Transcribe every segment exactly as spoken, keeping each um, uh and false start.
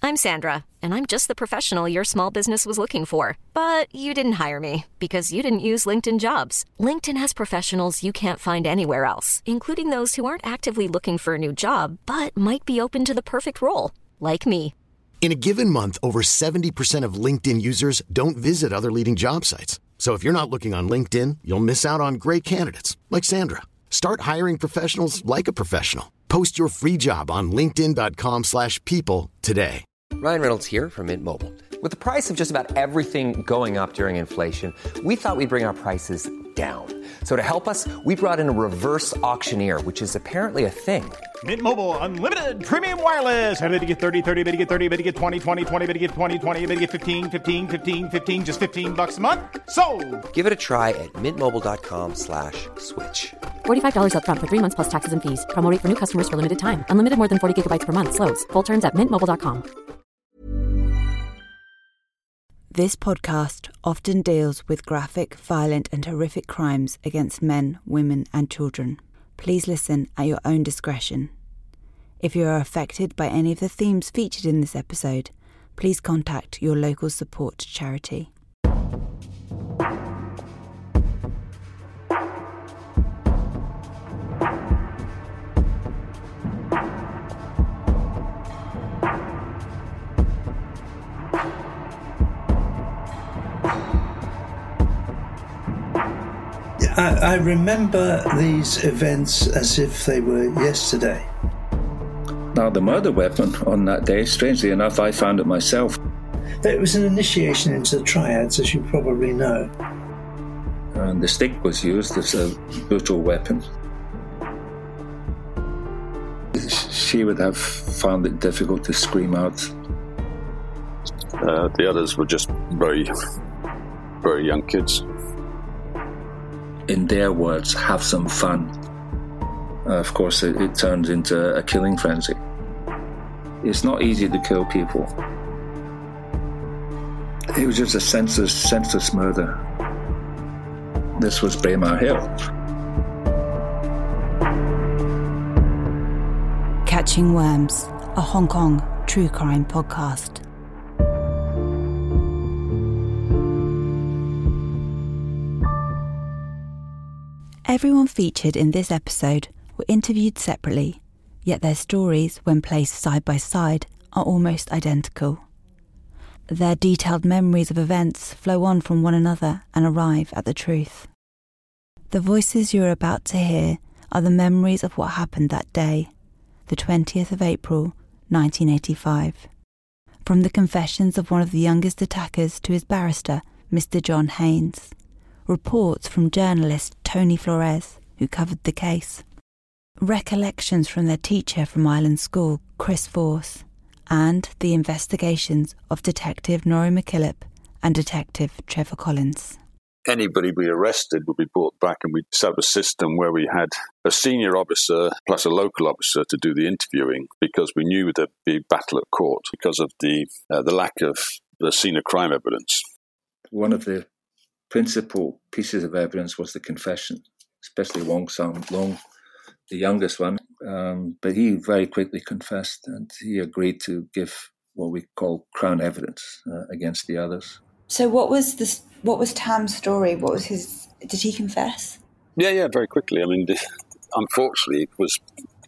I'm Sandra, and I'm just the professional your small business was looking for. But you didn't hire me because you didn't use LinkedIn Jobs. LinkedIn has professionals you can't find anywhere else, including those who aren't actively looking for a new job, but might be open to the perfect role, like me. In a given month, over seventy percent of LinkedIn users don't visit other leading job sites. So if you're not looking on LinkedIn, you'll miss out on great candidates like Sandra. Start hiring professionals like a professional. Post your free job on linkedin dot com slash people today. Ryan Reynolds here from Mint Mobile. With the price of just about everything going up during inflation, we thought we'd bring our prices down. So to help us, we brought in a reverse auctioneer, which is apparently a thing. Mint Mobile Unlimited Premium Wireless. How to get thirty, thirty, how to get thirty, how to get twenty, twenty, twenty, how to get twenty, twenty, how to get fifteen, fifteen, fifteen, fifteen, just fifteen bucks a month? Sold! Give it a try at mintmobile.com slash switch. forty-five dollars up front for three months plus taxes and fees. Promo rate for new customers for limited time. Unlimited more than forty gigabytes per month. Slows full terms at mint mobile dot com. This podcast often deals with graphic, violent and horrific crimes against men, women and children. Please listen at your own discretion. If you are affected by any of the themes featured in this episode, please contact your local support charity. I, I remember these events as if they were yesterday. Now, the murder weapon on that day, strangely enough, I found it myself. It was an initiation into the triads, as you probably know. And the stick was used as a brutal weapon. She would have found it difficult to scream out. Uh, the others were just very, very young kids. In their words, have some fun. Uh, of course, it, it turns into a killing frenzy. It's not easy to kill people. It was just a senseless, senseless murder. This was Braemar Hill. Catching Worms, a Hong Kong true crime podcast. Everyone featured in this episode were interviewed separately, yet their stories, when placed side by side, are almost identical. Their detailed memories of events flow on from one another and arrive at the truth. The voices you're about to hear are the memories of what happened that day, the twentieth of April, nineteen eighty-five. From the confessions of one of the youngest attackers to his barrister, Mister John Haynes. Reports from journalist Tony Flores, who covered the case. Recollections from their teacher from Island School, Chris Force. And the investigations of Detective Norrie McKillop and Detective Trevor Collins. Anybody we arrested would be brought back, and we'd set up a system where we had a senior officer plus a local officer to do the interviewing, because we knew there'd be battle at court because of the uh, the lack of the scene of crime evidence. One of the principal pieces of evidence was the confession, especially Wong Sam Long, the youngest one. Um, but he very quickly confessed, and he agreed to give what we call crown evidence uh, against the others. So what was this? What was Tam's story? What was his? Did he confess? Yeah, yeah, very quickly. I mean, the, unfortunately, it was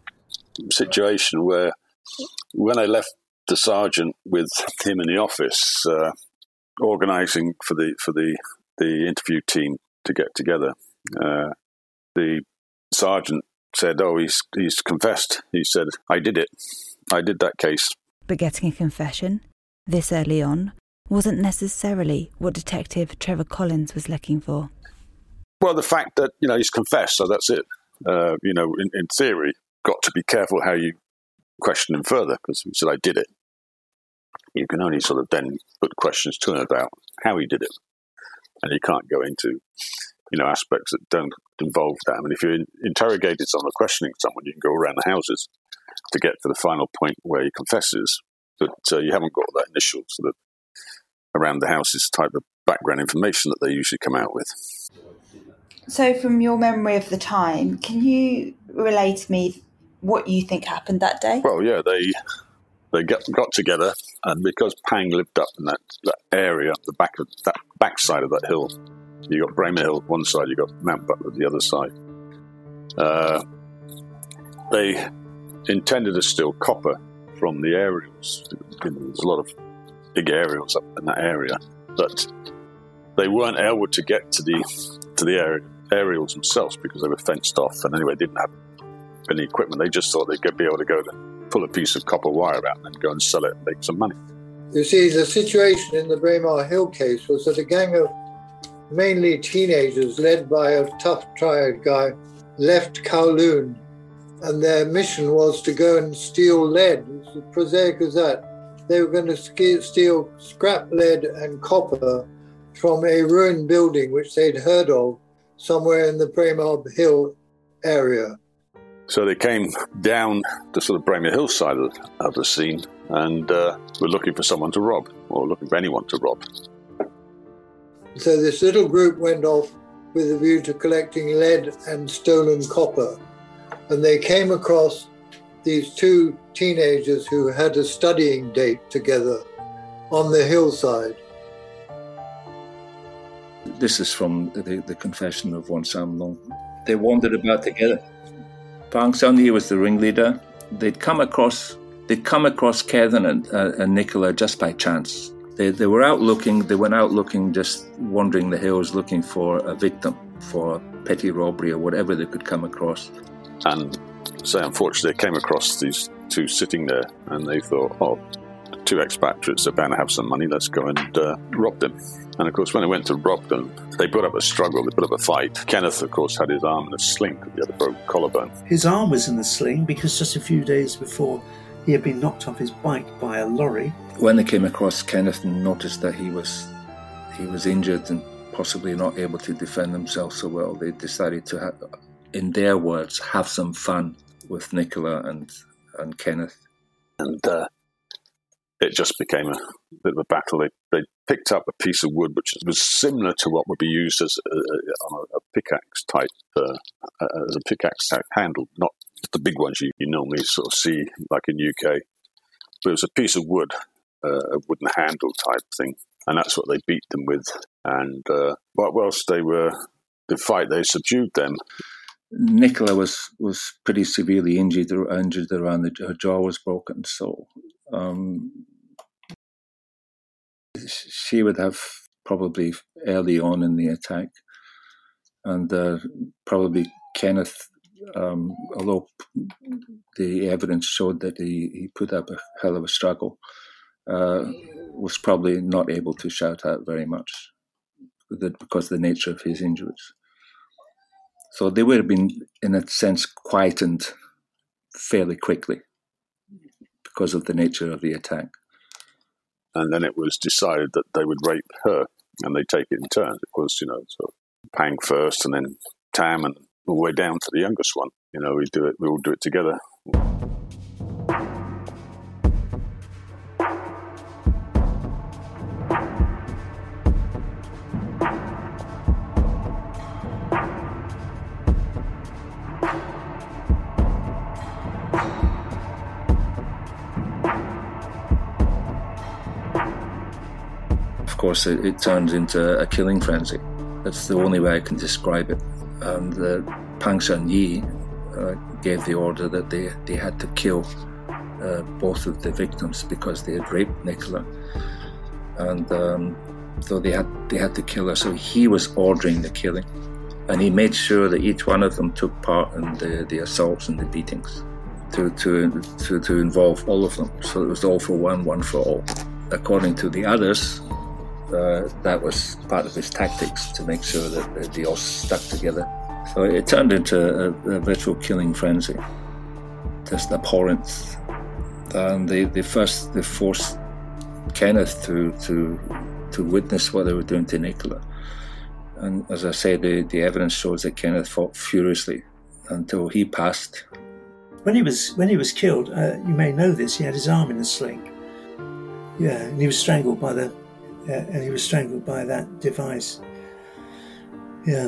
a situation where when I left the sergeant with him in the office, uh, organising for the for the the interview team to get together, uh, the sergeant said, "Oh, he's he's confessed." He said, "I did it. I did that case." But getting a confession this early on wasn't necessarily what Detective Trevor Collins was looking for. Well, the fact that, you know, he's confessed, so that's it. Uh, you know, in, in theory, got to be careful how you question him further, because he said, "I did it." You can only sort of then put questions to him about how he did it. And you can't go into, you know, aspects that don't involve that. I mean, if you're in, interrogated someone or questioning someone, you can go around the houses to get to the final point where he confesses. But uh, you haven't got that initial sort of around the houses type of background information that they usually come out with. So from your memory of the time, can you relate to me what you think happened that day? Well, yeah, they they got, got together, and because Pang lived up in that, that area, the back of that backside of that hill, you got Braemar Hill one side, you got Mount Butler the other side. Uh, they intended to steal copper from the aerials. There's a lot of big aerials up in that area, but they weren't able to get to the to the aer- aerials themselves because they were fenced off, and anyway, didn't have any equipment. They just thought they could be able to go to pull a piece of copper wire out and then go and sell it and make some money. You see, the situation in the Braemar Hill case was that a gang of mainly teenagers led by a tough triad guy left Kowloon, and their mission was to go and steal lead. It's as prosaic as that. They were going to steal scrap lead and copper from a ruined building which they'd heard of somewhere in the Braemar Hill area. So they came down the sort of Braemar Hill side of, of the scene and uh, were looking for someone to rob, or looking for anyone to rob. So this little group went off with a view to collecting lead and stolen copper. And they came across these two teenagers who had a studying date together on the hillside. This is from the, the confession of Won Sam Leong. They wandered about together. Pang Sun Yi was the ringleader. They'd come across, they'd come across Kevin and, uh, and Nicola just by chance. They, they were out looking. They went out looking, just wandering the hills, looking for a victim, for a petty robbery or whatever they could come across. And so, unfortunately, they came across these two sitting there, and they thought, "Oh, two expatriates are bound to have some money. Let's go and uh, rob them." And of course, when they went to rob them, they put up a struggle, they put up a fight. Kenneth, of course, had his arm in a sling, the other broke collarbone. His arm was in a sling because just a few days before he had been knocked off his bike by a lorry. When they came across Kenneth and noticed that he was he was injured and possibly not able to defend himself so well, they decided to, have, in their words, have some fun with Nicola and, and Kenneth. And uh, it just became a bit of a battle. They, they picked up a piece of wood which was similar to what would be used as a, on a, a pickaxe type, uh, as a pickaxe type handle, not the big ones you, you normally sort of see like in U K. But it was a piece of wood, uh, a wooden handle type thing, and that's what they beat them with. And uh, whilst they were the fight, they subdued them. Nicola was, was pretty severely injured, injured around the her jaw was broken, so um, she would have probably early on in the attack, and uh, probably Kenneth, um, although the evidence showed that he, he put up a hell of a struggle, uh, was probably not able to shout out very much because of the nature of his injuries. So they would have been, in a sense, quietened fairly quickly because of the nature of the attack. And then it was decided that they would rape her, and they take it in turns. It was, you know, so Pang first, and then Tam, and all the way down to the youngest one. You know, we do it. We all do it together. Of course, it, it turns into a killing frenzy. That's the only way I can describe it. And uh, Pang Sun Yi uh, gave the order that they, they had to kill uh, both of the victims because they had raped Nicola. And um, so they had they had to kill her. So he was ordering the killing. And he made sure that each one of them took part in the, the assaults and the beatings to, to, to, to involve all of them. So it was all for one, one for all. According to the others, Uh, that was part of his tactics to make sure that they, they all stuck together. So it turned into a, a virtual killing frenzy, just abhorrent. And they, they first they forced Kenneth to to to witness what they were doing to Nicola. And as I say, the, the evidence shows that Kenneth fought furiously until he passed. When he was when he was killed, uh, you may know this, he had his arm in a sling. Yeah, and he was strangled by the. Uh, and he was strangled by that device. Yeah.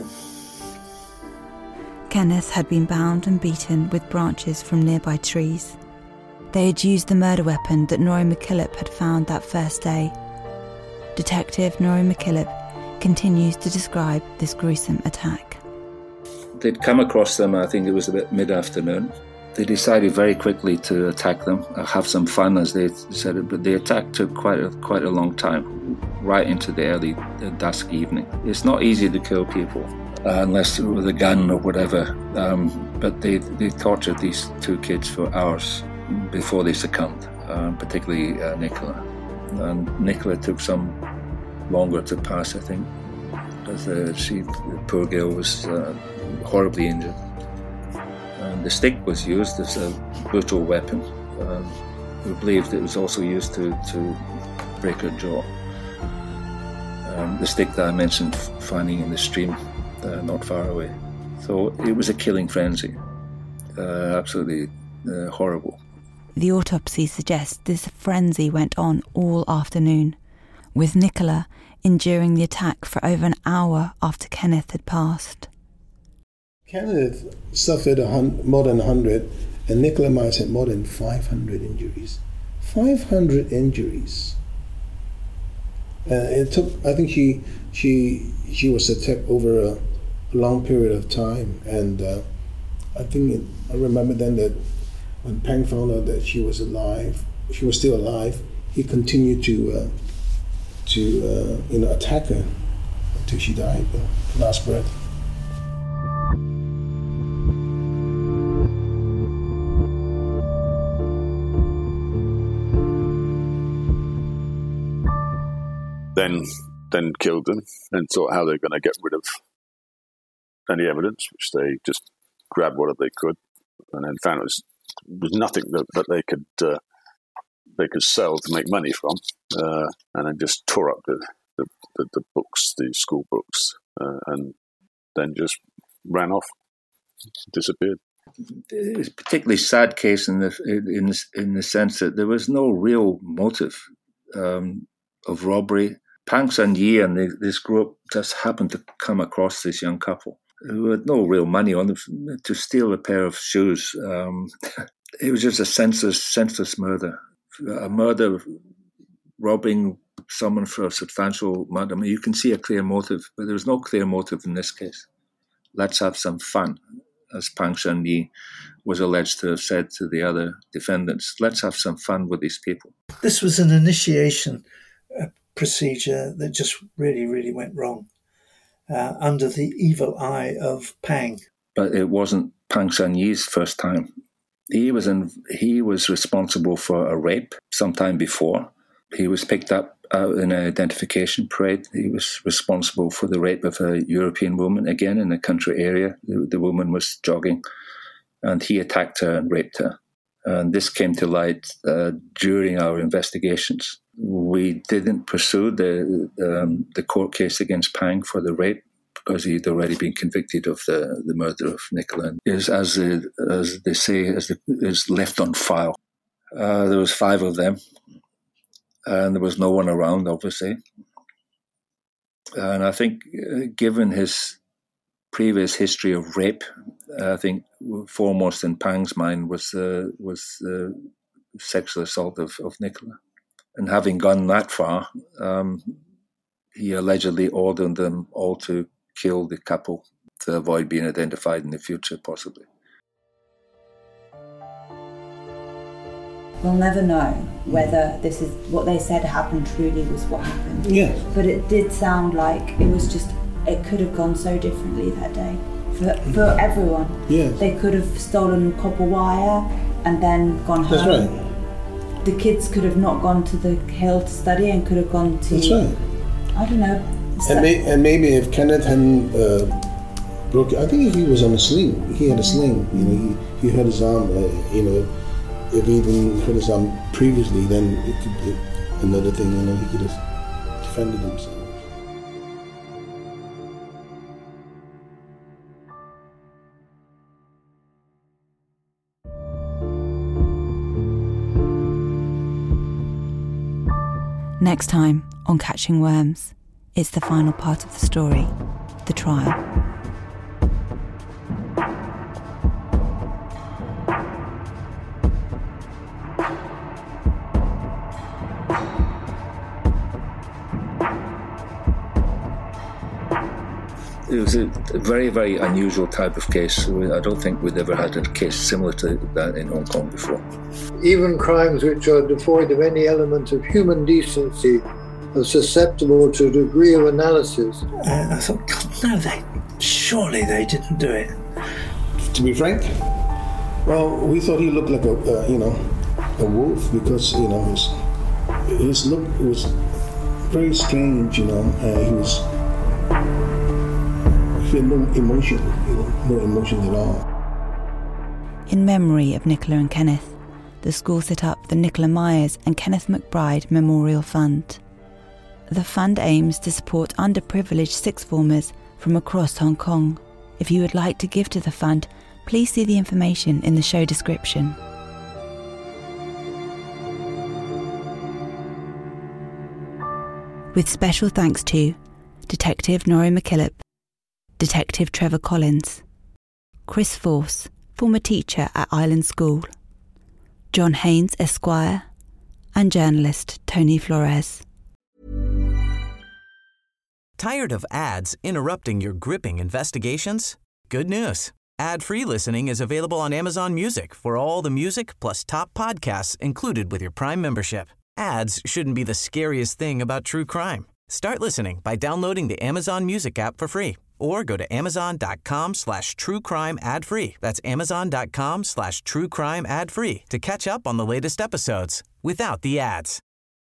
Kenneth had been bound and beaten with branches from nearby trees. They had used the murder weapon that Norrie MacKillop had found that first day. Detective Norrie MacKillop continues to describe this gruesome attack. They'd come across them, I think it was about mid-afternoon. They decided very quickly to attack them, have some fun, as they said, but the attack took quite a, quite a long time, right into the early dusk evening. It's not easy to kill people, uh, unless with a gun or whatever, um, but they, they tortured these two kids for hours before they succumbed, uh, particularly uh, Nicola. And Nicola took some longer to pass, I think, because uh, she, the poor girl was uh, horribly injured. And the stick was used as a brutal weapon. Um, we believed it was also used to, to break her jaw. Um, the stick that I mentioned finding in the stream uh, not far away. So it was a killing frenzy. Uh, absolutely uh, horrible. The autopsy suggests this frenzy went on all afternoon, with Nicola enduring the attack for over an hour after Kenneth had passed. Kenneth suffered a hun- more than one hundred, and Nicola Myers had more than five hundred injuries. five hundred injuries. Uh, it took, I think she she she was attacked over a long period of time, and uh, I think it, I remember then that when Pang found out that she was alive, she was still alive, he continued to uh, to uh, you know attack her until she died, uh, last breath. Then, then killed them and thought how they're going to get rid of any evidence, which they just grabbed whatever they could, and then found it was, was nothing that, that they could uh, they could sell to make money from, uh, and then just tore up the the, the, the books, the school books, uh, and then just ran off, disappeared. It was a particularly sad case in the in the, in the sense that there was no real motive um, of robbery. Pang Sun-yi and the, this group just happened to come across this young couple who had no real money on them to steal a pair of shoes. Um, it was just a senseless, senseless murder. A murder, robbing someone for a substantial amount. I mean, you can see a clear motive, but there was no clear motive in this case. Let's have some fun, as Pang Sun-yi was alleged to have said to the other defendants. Let's have some fun with these people. This was an initiation uh, procedure that just really, really went wrong uh, under the evil eye of Pang. But it wasn't Pang Sun-yi's first time. He was in, he was responsible for a rape sometime before. He was picked up out in an identification parade. He was responsible for the rape of a European woman, again in a country area. The, the woman was jogging, and he attacked her and raped her. And this came to light uh, during our investigations. We didn't pursue the um, the court case against Pang for the rape because he'd already been convicted of the, the murder of Nicola. Is as the, as they say, as the, is left on file. Uh, there was five of them, and there was no one around, obviously. And I think, uh, given his previous history of rape, I think foremost in Pang's mind was uh, was the sexual assault of, of Nicola. And having gone that far, um, he allegedly ordered them all to kill the couple to avoid being identified in the future, possibly. We'll never know whether this is what they said happened truly was what happened. Yes. But it did sound like it was just, it could have gone so differently that day for, for everyone. Yes. They could have stolen copper wire and then gone home. That's right. The kids could have not gone to the hill to study and could have gone to... That's right. I don't know. And, may, and maybe if Kenneth hadn't uh, broke, I think he was on a sling. He had a sling. You know, he, he hurt his arm. Uh, you know, if he didn't hurt his arm previously, then it could be another thing. You know, he could have defended himself. Next time on Catching Worms, it's the final part of the story, the trial. it was a very, very unusual type of case. I don't think we'd ever had a case similar to that in Hong Kong before. Even crimes which are devoid of any element of human decency are susceptible to a degree of analysis. And I thought, God, no, they surely they didn't do it. To be frank, well, we thought he looked like a, uh, you know, a wolf because, you know, his, his look was very strange, you know. Uh, he was, he had no emotion, you know, no emotion at all. In memory of Nicola and Kenneth, the school set up the Nicola Myers and Kenneth McBride Memorial Fund. The fund aims to support underprivileged sixth formers from across Hong Kong. If you would like to give to the fund, please see the information in the show description. With special thanks to Detective Norrie McKillop, Detective Trevor Collins, Chris Force, former teacher at Island School, John Haynes Esquire, and journalist Tony Flores. Tired of ads interrupting your gripping investigations? Good news. Ad-free listening is available on Amazon Music for all the music plus top podcasts included with your Prime membership. Ads shouldn't be the scariest thing about true crime. Start listening by downloading the Amazon Music app for free or go to amazon.com slash true crime ad free. That's amazon.com slash true crime ad free to catch up on the latest episodes without the ads.